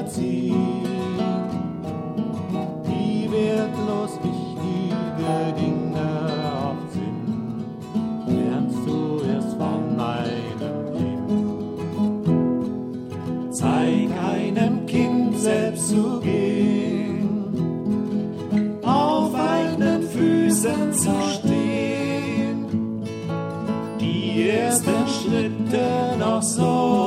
erziehen. Die wertlos wichtige Dinge oft sind, lernst du erst von einem Kind. Zeig einem Kind selbst zu gehen, auf eigenen Füßen zu stehen, die ersten Schritte noch so